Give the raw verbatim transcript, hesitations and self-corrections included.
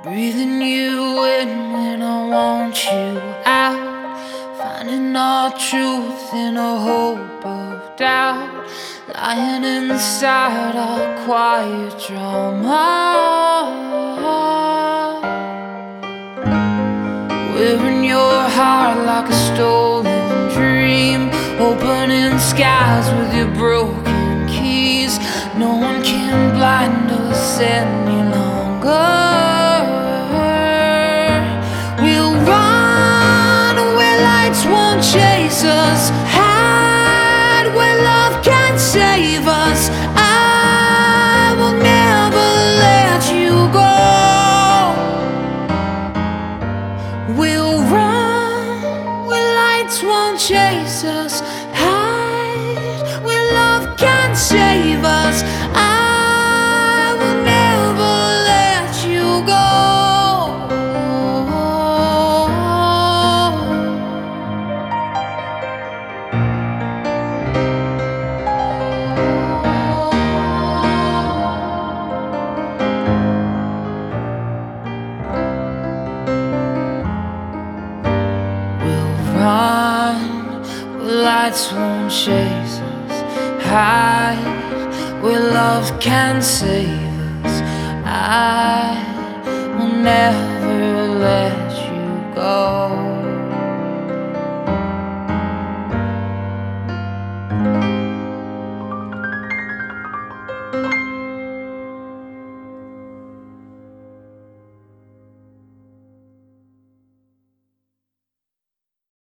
Breathing you in when I want you out, finding our truth in a hope of doubt, lying inside our quiet drama. Wearing your heart like a stolen dream, opening skies with your broken keys. No one can blind us any longer. We'll run where lights won't chase us, hide where love can save us. I will never let you go. We'll run where lights won't chase us, hide where love can save us. I will never let you go. Run where lights won't chase us, hide where love can save us. I will never let